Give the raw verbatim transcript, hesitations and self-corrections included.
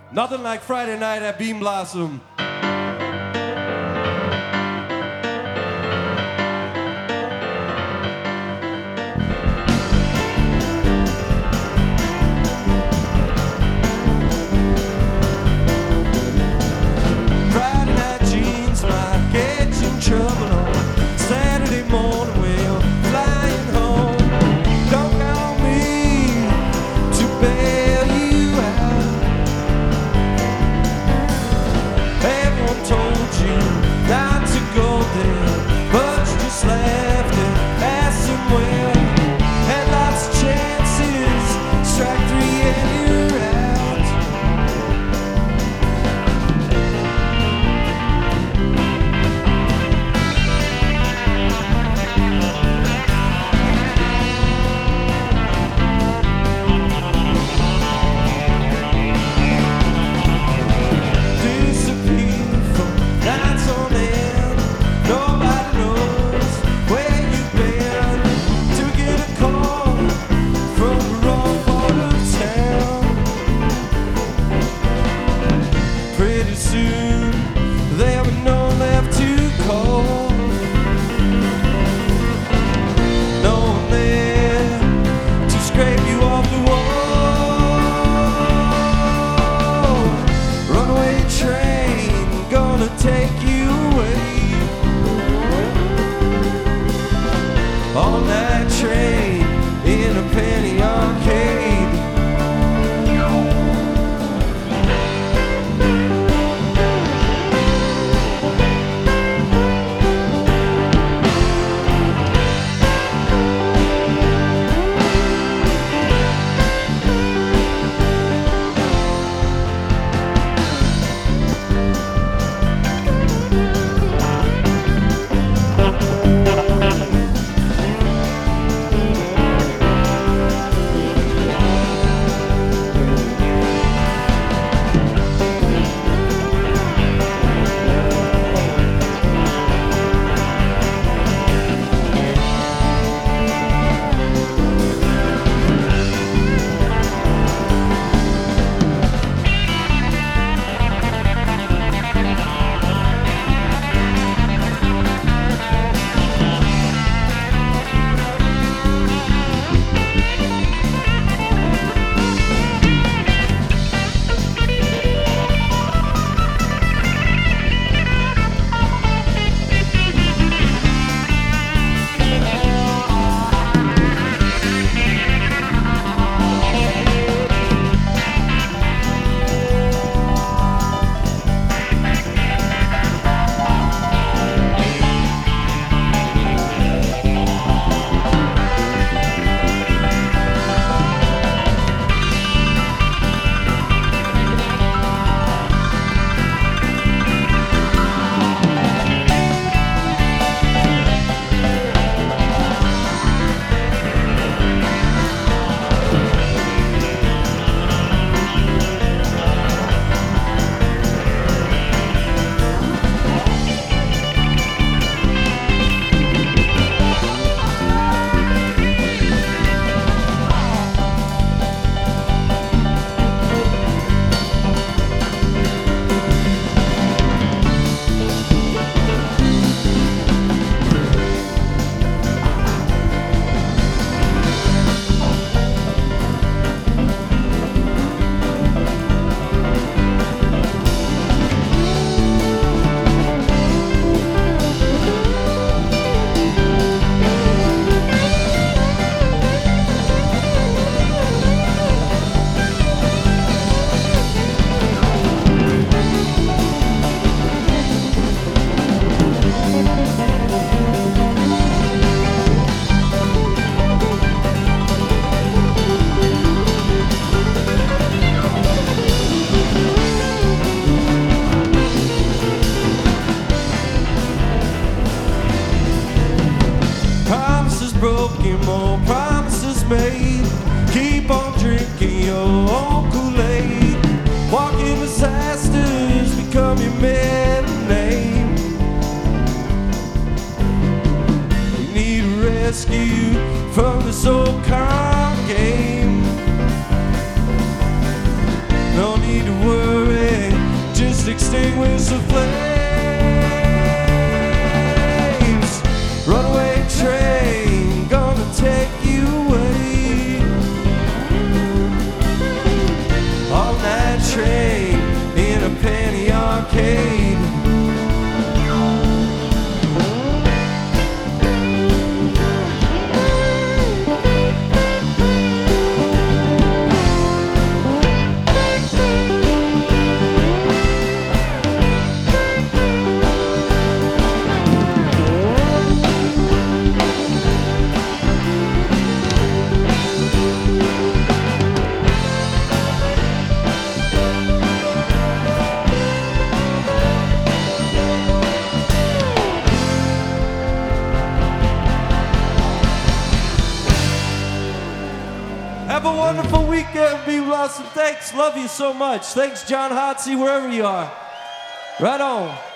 Nothing like Friday night at Beam Blossom. Friday night jeans might get you in trouble on Saturday morning when you're flying home. Don't call me to bail you out. Everyone told you not to go there, but you just left and asked them where. Had lots of chances, strike three and you're out. Disappear from nights on end. Nobody knows where you've been. To get a call from the wrong part of town. Pretty soon there'll be no one left to call. No one there to scrape you off the wall. Runaway train gonna take you away. All night train in a penny arcade. Broken, more promises made. Keep on drinking your own Kool-Aid. Walking disasters become your middle name. You need a rescue from this old con game. No need to worry. extinguish the flames. Runaway train, gonna take you away. All night train in a penny arcade. Have a wonderful weekend, be blessed. Thanks, love you so much. Thanks, John Hotsey, wherever you are. Right on.